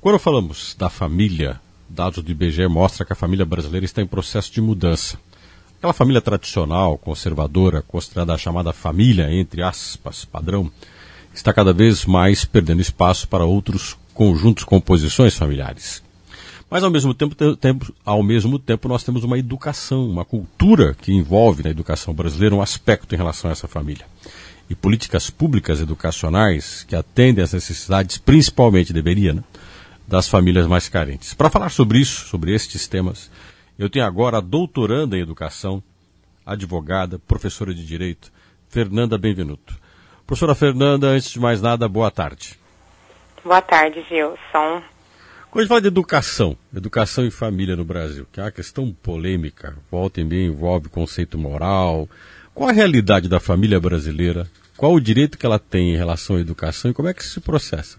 Quando falamos da família, dados do IBGE mostram que a família brasileira está em processo de mudança. Aquela família tradicional, conservadora, considerada a chamada família, entre aspas, padrão, está cada vez mais perdendo espaço para outros conjuntos, composições familiares. Mas, ao mesmo tempo, nós temos uma educação, uma cultura que envolve na educação brasileira um aspecto em relação a essa família. E políticas públicas educacionais que atendem às necessidades, principalmente das famílias mais carentes. Para falar sobre isso, sobre estes temas, eu tenho agora a doutoranda em educação, advogada, professora de direito, Fernanda Benvenuto. Professora Fernanda, antes de mais nada, boa tarde. Boa tarde, Gilson. Quando a gente fala de educação e família no Brasil, que é uma questão polêmica, volta e meia envolve conceito moral, qual a realidade da família brasileira, qual o direito que ela tem em relação à educação e como é que isso se processa?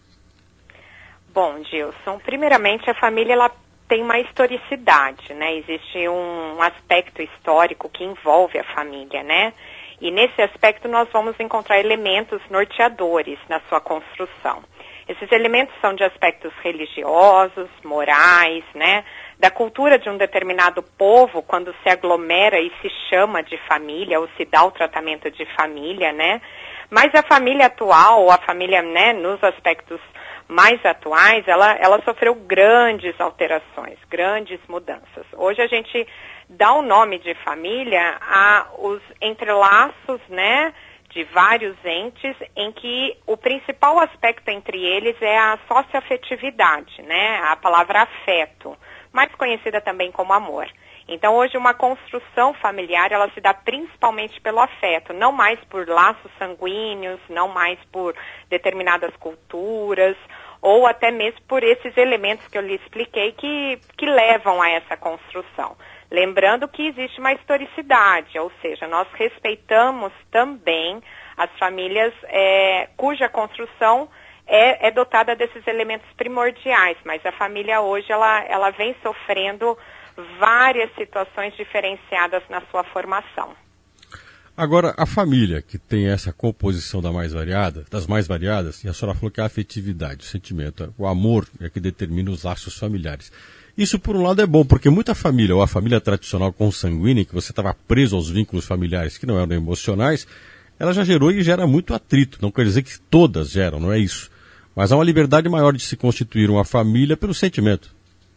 Bom, Gilson, primeiramente a família ela tem uma historicidade, né? Existe um aspecto histórico que envolve a família, né? E nesse aspecto nós vamos encontrar elementos norteadores na sua construção. Esses elementos são de aspectos religiosos, morais, né? Da cultura de um determinado povo, quando se aglomera e se chama de família, ou se dá o tratamento de família, né? Mas a família atual, ou a família, né, nos aspectos mais atuais, ela sofreu grandes alterações, grandes mudanças. Hoje a gente dá o nome de família a os entrelaços, né, de vários entes, em que o principal aspecto entre eles é a socioafetividade, né, a palavra afeto, mais conhecida também como amor. Então, hoje, uma construção familiar, ela se dá principalmente pelo afeto, não mais por laços sanguíneos, não mais por determinadas culturas, ou até mesmo por esses elementos que eu lhe expliquei que levam a essa construção. Lembrando que existe uma historicidade, ou seja, nós respeitamos também as famílias cuja construção é dotada desses elementos primordiais, mas a família hoje ela vem sofrendo várias situações diferenciadas na sua formação. Agora, a família que tem essa composição das mais variadas, e a senhora falou que é a afetividade, o sentimento, o amor é que determina os laços familiares. Isso, por um lado, é bom, porque muita família, ou a família tradicional consanguínea, que você estava preso aos vínculos familiares que não eram emocionais, ela já gerou e gera muito atrito. Não quer dizer que todas geram, não é isso. Mas há uma liberdade maior de se constituir uma família pelo sentimento.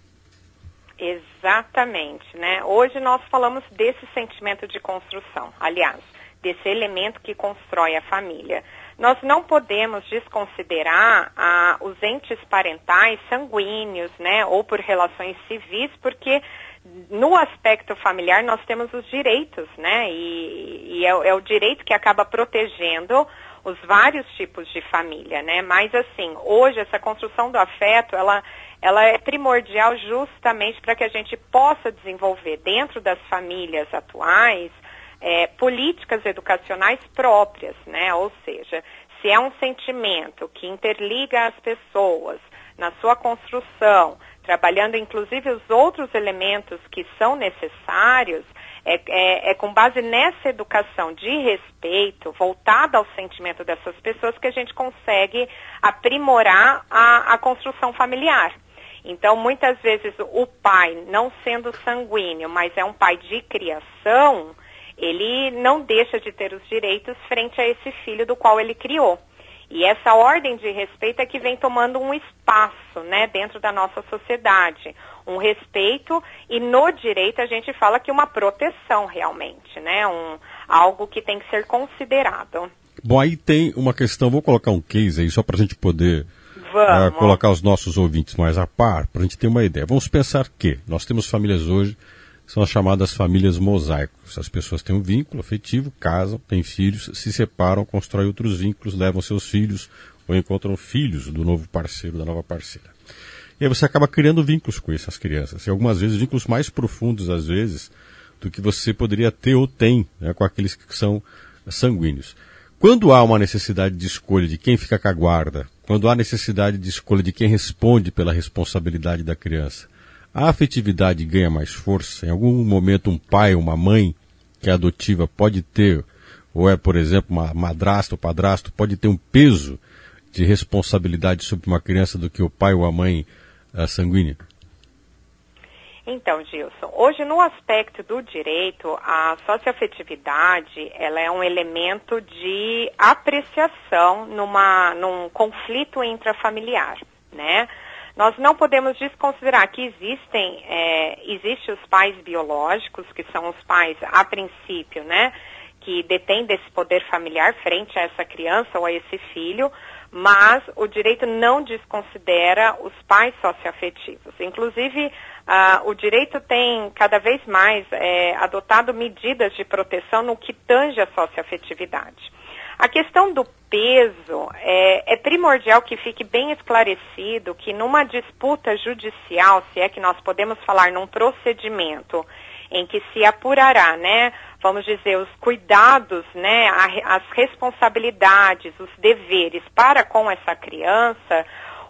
Exatamente, né? Hoje nós falamos desse sentimento de construção, aliás, desse elemento que constrói a família. Nós não podemos desconsiderar os entes parentais sanguíneos, né, ou por relações civis, porque no aspecto familiar nós temos os direitos, né, e é o direito que acaba protegendo os vários tipos de família, né, mas assim, hoje essa construção do afeto, ela é primordial justamente para que a gente possa desenvolver dentro das famílias atuais políticas educacionais próprias, né? Ou seja, se é um sentimento que interliga as pessoas na sua construção, trabalhando inclusive os outros elementos que são necessários, é com base nessa educação de respeito, voltada ao sentimento dessas pessoas, que a gente consegue aprimorar a construção familiar. Então, muitas vezes, o pai, não sendo sanguíneo, mas é um pai de criação, ele não deixa de ter os direitos frente a esse filho do qual ele criou. E essa ordem de respeito é que vem tomando um espaço, né, dentro da nossa sociedade. Um respeito, e no direito a gente fala que uma proteção realmente, né, algo que tem que ser considerado. Bom, aí tem uma questão, vou colocar um case aí só para a gente poder colocar os nossos ouvintes mais a par, para a gente ter uma ideia. Vamos pensar que nós temos famílias hoje, são as chamadas famílias mosaicos. As pessoas têm um vínculo afetivo, casam, têm filhos, se separam, constroem outros vínculos, levam seus filhos ou encontram filhos do novo parceiro, da nova parceira. E aí você acaba criando vínculos com essas crianças. E algumas vezes vínculos mais profundos, às vezes, do que você poderia ter ou tem, né, com aqueles que são sanguíneos. Quando há uma necessidade de escolha de quem fica com a guarda, quando há necessidade de escolha de quem responde pela responsabilidade da criança, a afetividade ganha mais força. Em algum momento um pai, uma mãe que é adotiva pode ter, ou é, por exemplo, uma madrasta ou padrasto, pode ter um peso de responsabilidade sobre uma criança do que o pai ou a mãe sanguínea? Então, Gilson, hoje no aspecto do direito, a socioafetividade, ela é um elemento de apreciação num conflito intrafamiliar, né? Nós não podemos desconsiderar que existem os pais biológicos, que são os pais, a princípio, né, que detêm desse poder familiar frente a essa criança ou a esse filho, mas o direito não desconsidera os pais socioafetivos. Inclusive, o direito tem cada vez mais adotado medidas de proteção no que tange a socioafetividade. A questão do peso é primordial que fique bem esclarecido que numa disputa judicial, se é que nós podemos falar num procedimento em que se apurará, né, vamos dizer, os cuidados, né, as responsabilidades, os deveres para com essa criança,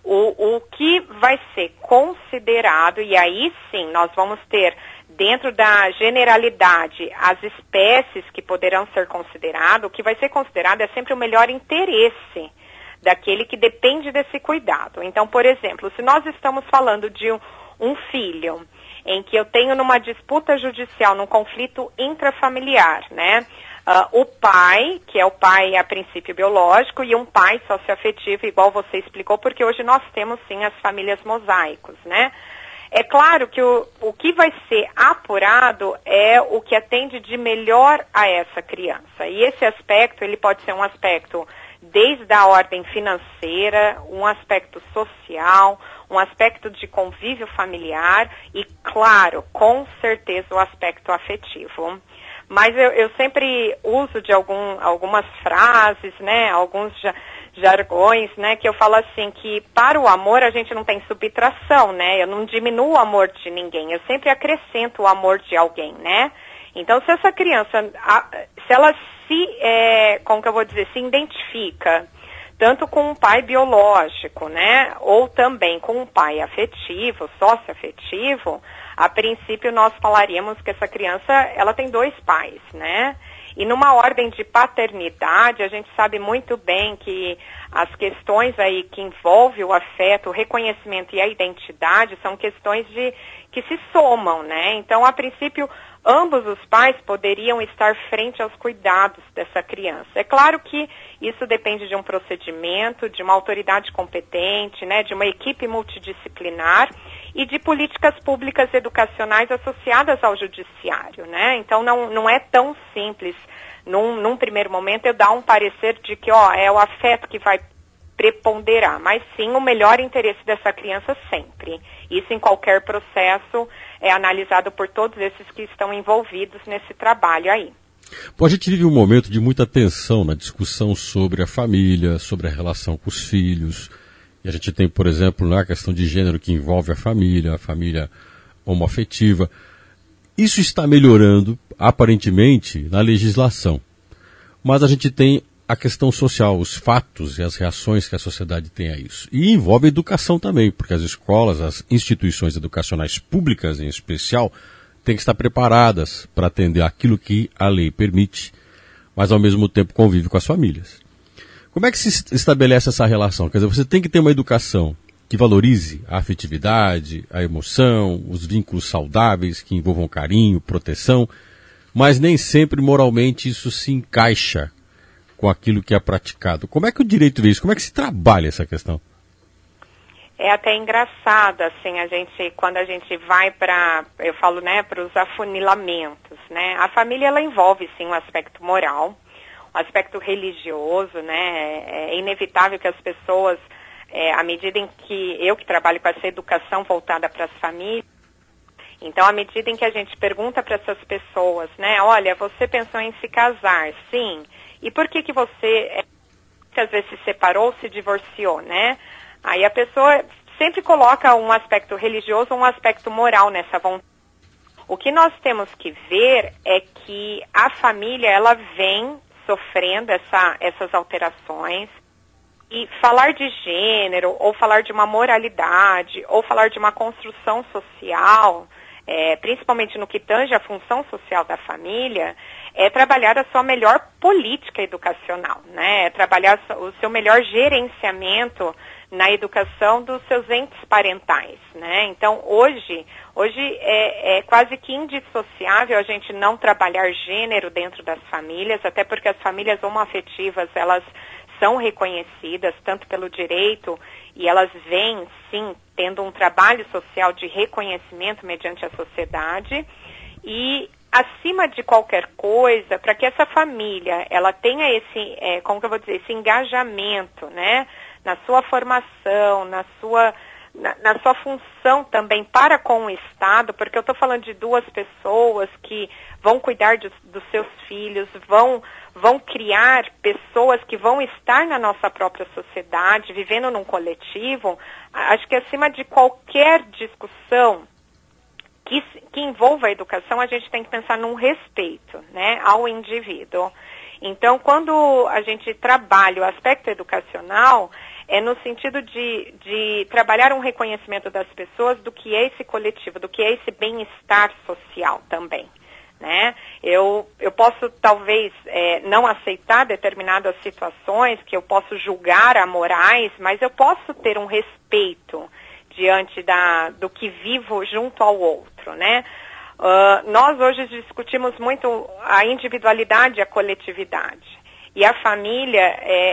o que vai ser considerado, e aí sim nós vamos ter dentro da generalidade as espécies que poderão ser consideradas, o que vai ser considerado é sempre o melhor interesse daquele que depende desse cuidado. Então, por exemplo, se nós estamos falando de um filho em que eu tenho numa disputa judicial, num conflito intrafamiliar, né? O pai, que é o pai a princípio biológico, e um pai socioafetivo, igual você explicou, porque hoje nós temos sim as famílias mosaicos, né? É claro que o que vai ser apurado é o que atende de melhor a essa criança. E esse aspecto, ele pode ser um aspecto desde a ordem financeira, um aspecto social, um aspecto de convívio familiar e, claro, com certeza o aspecto afetivo. Mas eu sempre uso de algumas frases, né, alguns jargões, né, que eu falo assim, que para o amor a gente não tem subtração, né, eu não diminuo o amor de ninguém, eu sempre acrescento o amor de alguém, né. Então, se essa criança, se ela como que eu vou dizer, se identifica tanto com um pai biológico, né, ou também com um pai afetivo, socioafetivo, a princípio nós falaríamos que essa criança, ela tem dois pais, né? E numa ordem de paternidade, a gente sabe muito bem que as questões aí que envolvem o afeto, o reconhecimento e a identidade são questões que se somam, né? Então, a princípio, ambos os pais poderiam estar frente aos cuidados dessa criança. É claro que isso depende de um procedimento, de uma autoridade competente, né, de uma equipe multidisciplinar e de políticas públicas educacionais associadas ao judiciário, né? Então não é tão simples, num primeiro momento, eu dar um parecer de que é o afeto que vai preponderar, mas sim o melhor interesse dessa criança sempre. Isso em qualquer processo é analisado por todos esses que estão envolvidos nesse trabalho aí. Bom, a gente vive um momento de muita tensão na discussão sobre a família, sobre a relação com os filhos. E a gente tem, por exemplo, a questão de gênero que envolve a família homoafetiva. Isso está melhorando, aparentemente, na legislação. Mas a gente tem a questão social, os fatos e as reações que a sociedade tem a isso. E envolve a educação também, porque as escolas, as instituições educacionais públicas em especial, têm que estar preparadas para atender aquilo que a lei permite, mas ao mesmo tempo convive com as famílias. Como é que se estabelece essa relação? Quer dizer, você tem que ter uma educação que valorize a afetividade, a emoção, os vínculos saudáveis que envolvam carinho, proteção, mas nem sempre moralmente isso se encaixa com aquilo que é praticado. Como é que o direito vê isso? Como é que se trabalha essa questão? É até engraçado, assim, quando a gente vai para os afunilamentos, né? A família, ela envolve, sim, um aspecto moral, um aspecto religioso, né? É inevitável que as pessoas, à medida em que eu que trabalho com essa educação voltada para as famílias, então, à medida em que a gente pergunta para essas pessoas, né? Olha, você pensou em se casar? Sim. E por que você, às vezes, se separou, se divorciou, né? Aí a pessoa sempre coloca um aspecto religioso, um aspecto moral nessa vontade. O que nós temos que ver é que a família, ela vem sofrendo essas alterações. E falar de gênero, ou falar de uma moralidade, ou falar de uma construção social, principalmente no que tange a função social da família, é trabalhar a sua melhor política educacional, né? É trabalhar o seu melhor gerenciamento na educação dos seus entes parentais, né? Então, hoje é quase que indissociável a gente não trabalhar gênero dentro das famílias, até porque as famílias homoafetivas, elas são reconhecidas tanto pelo direito e elas vêm, sim, tendo um trabalho social de reconhecimento mediante a sociedade e, acima de qualquer coisa, para que essa família, ela tenha esse engajamento, né, na sua formação, na sua função também para com o Estado, porque eu estou falando de duas pessoas que vão cuidar dos seus filhos, vão criar pessoas que vão estar na nossa própria sociedade, vivendo num coletivo. Acho que acima de qualquer discussão que envolva a educação, a gente tem que pensar num respeito, né, ao indivíduo. Então, quando a gente trabalha o aspecto educacional, é no sentido de trabalhar um reconhecimento das pessoas do que é esse coletivo, do que é esse bem-estar social também, né? Eu posso, talvez, não aceitar determinadas situações, que eu posso julgar amorais, mas eu posso ter um respeito diante do que vivo junto ao outro, né? Nós hoje discutimos muito a individualidade e a coletividade. E a família,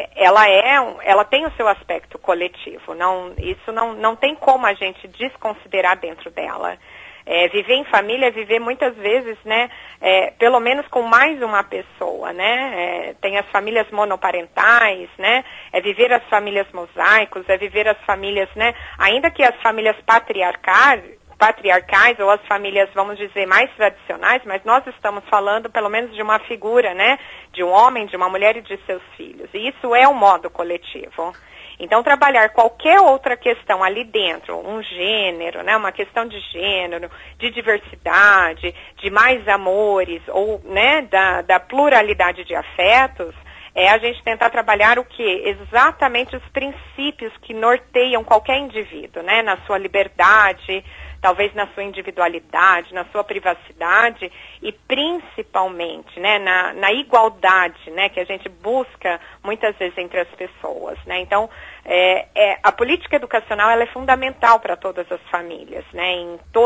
ela tem o seu aspecto coletivo. Isso não tem como a gente desconsiderar dentro dela. Viver em família é viver muitas vezes, né, pelo menos com mais uma pessoa, né? Tem as famílias monoparentais, né? É viver as famílias mosaicos, é viver as famílias, né? Ainda que as famílias patriarcais ou as famílias, vamos dizer, mais tradicionais, mas nós estamos falando pelo menos de uma figura, né, de um homem, de uma mulher e de seus filhos. E isso é um modo coletivo. Então, trabalhar qualquer outra questão ali dentro, um gênero, né, uma questão de gênero, de diversidade, de mais amores, ou, né, da pluralidade de afetos, é a gente tentar trabalhar o quê? Exatamente os princípios que norteiam qualquer indivíduo, né, na sua liberdade, talvez na sua individualidade, na sua privacidade e principalmente, né, na igualdade, né, que a gente busca muitas vezes entre as pessoas, né. Então, a política educacional, ela é fundamental para todas as famílias, né,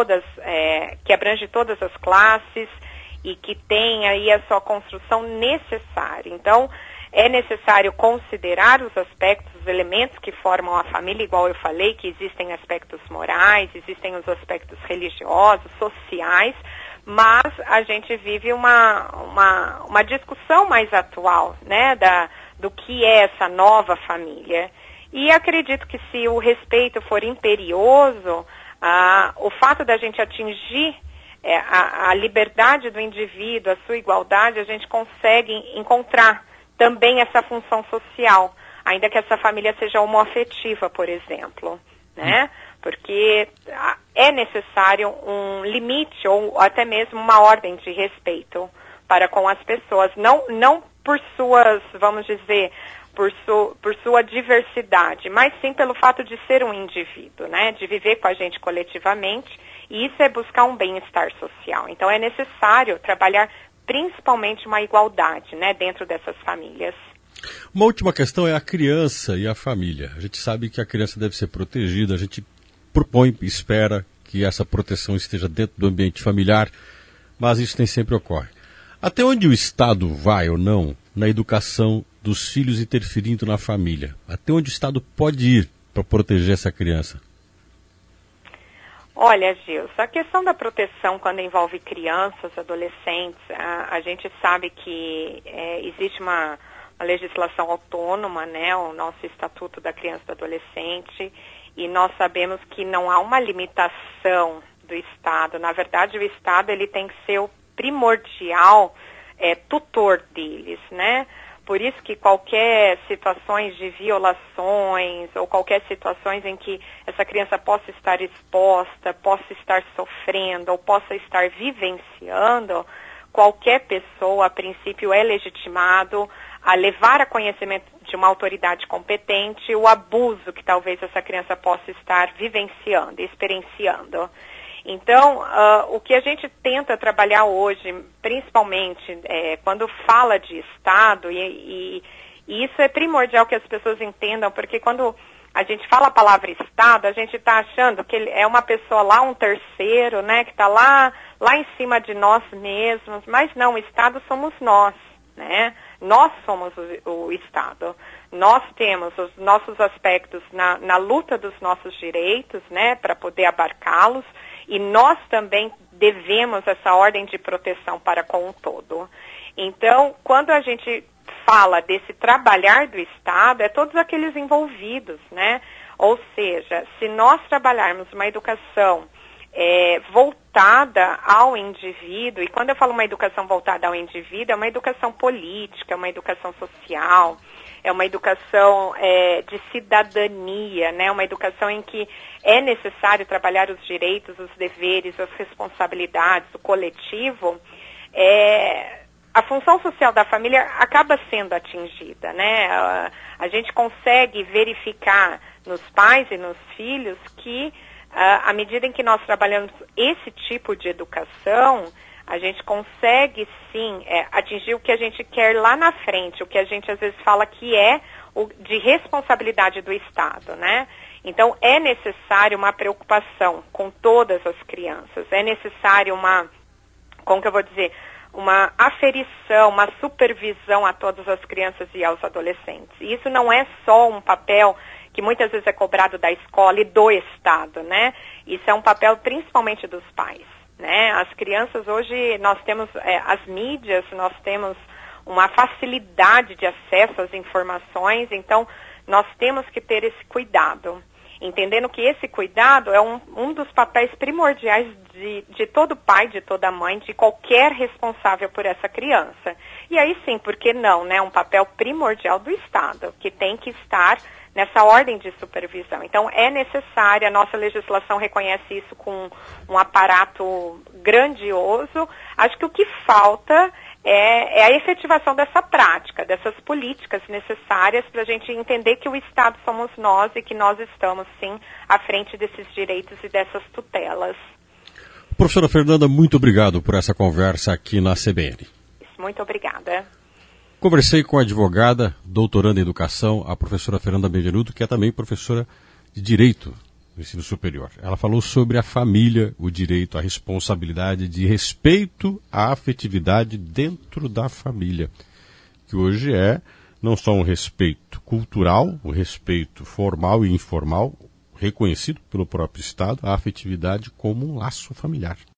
que abrange todas as classes e que tem aí a sua construção necessária. Então, é necessário considerar os aspectos, os elementos que formam a família, igual eu falei, que existem aspectos morais, existem os aspectos religiosos, sociais, mas a gente vive uma discussão mais atual, né, do que é essa nova família. E acredito que se o respeito for imperioso, o fato da gente atingir a liberdade do indivíduo, a sua igualdade, a gente consegue encontrar também essa função social, ainda que essa família seja homoafetiva, por exemplo, né? Porque é necessário um limite ou até mesmo uma ordem de respeito para com as pessoas, não por suas, vamos dizer, por sua diversidade, mas sim pelo fato de ser um indivíduo, né? De viver com a gente coletivamente, e isso é buscar um bem-estar social. Então é necessário trabalhar principalmente uma igualdade, né, dentro dessas famílias. Uma última questão é a criança e a família. A gente sabe que a criança deve ser protegida, a gente propõe, espera que essa proteção esteja dentro do ambiente familiar, mas isso nem sempre ocorre. Até onde o Estado vai ou não na educação dos filhos interferindo na família? Até onde o Estado pode ir para proteger essa criança? Olha, Gilson, a questão da proteção quando envolve crianças, adolescentes, a gente sabe que existe uma legislação autônoma, né, o nosso Estatuto da Criança e do Adolescente, e nós sabemos que não há uma limitação do Estado. Na verdade, o Estado ele tem que ser o primordial tutor deles, né? Por isso que qualquer situações de violações ou qualquer situações em que essa criança possa estar exposta, possa estar sofrendo ou possa estar vivenciando, qualquer pessoa, a princípio, é legitimado a levar a conhecimento de uma autoridade competente o abuso que talvez essa criança possa estar vivenciando, experienciando. Então, o que a gente tenta trabalhar hoje, principalmente quando fala de Estado, e isso é primordial que as pessoas entendam, porque quando a gente fala a palavra Estado, a gente está achando que ele é uma pessoa lá, um terceiro, né, que está lá em cima de nós mesmos, mas não, o Estado somos nós, né? Nós somos o Estado. Nós temos os nossos aspectos na luta dos nossos direitos, né, para poder abarcá-los, e nós também devemos essa ordem de proteção para com o todo. Então, quando a gente fala desse trabalhar do Estado, é todos aqueles envolvidos, né? Ou seja, se nós trabalharmos uma educação voltada ao indivíduo, e quando eu falo uma educação voltada ao indivíduo, é uma educação política, é uma educação social, é uma educação de cidadania, né? Uma educação em que é necessário trabalhar os direitos, os deveres, as responsabilidades, o coletivo, a função social da família acaba sendo atingida, né? A gente consegue verificar nos pais e nos filhos que, à medida em que nós trabalhamos esse tipo de educação, a gente consegue, sim, atingir o que a gente quer lá na frente, o que a gente às vezes fala que é de responsabilidade do Estado, né? Então, é necessário uma preocupação com todas as crianças, é necessário como que eu vou dizer, uma aferição, uma supervisão a todas as crianças e aos adolescentes. E isso não é só um papel que muitas vezes é cobrado da escola e do Estado, né? Isso é um papel principalmente dos pais, né? As crianças hoje, nós temos as mídias, nós temos uma facilidade de acesso às informações, então nós temos que ter esse cuidado, entendendo que esse cuidado é um dos papéis primordiais de todo pai, de toda mãe, de qualquer responsável por essa criança. E aí sim, por que não, né? Um papel primordial do Estado, que tem que estar nessa ordem de supervisão. Então, é necessário, a nossa legislação reconhece isso com um aparato grandioso. Acho que o que falta é a efetivação dessa prática, dessas políticas necessárias para a gente entender que o Estado somos nós e que nós estamos, sim, à frente desses direitos e dessas tutelas. Professora Fernanda, muito obrigado por essa conversa aqui na CBN. Muito obrigada. Conversei com a advogada, doutoranda em educação, a professora Fernanda Benvenuto, que é também professora de Direito do Ensino Superior. Ela falou sobre a família, o direito, a responsabilidade de respeito à afetividade dentro da família, que hoje é não só um respeito cultural, o respeito formal e informal, reconhecido pelo próprio Estado, a afetividade como um laço familiar.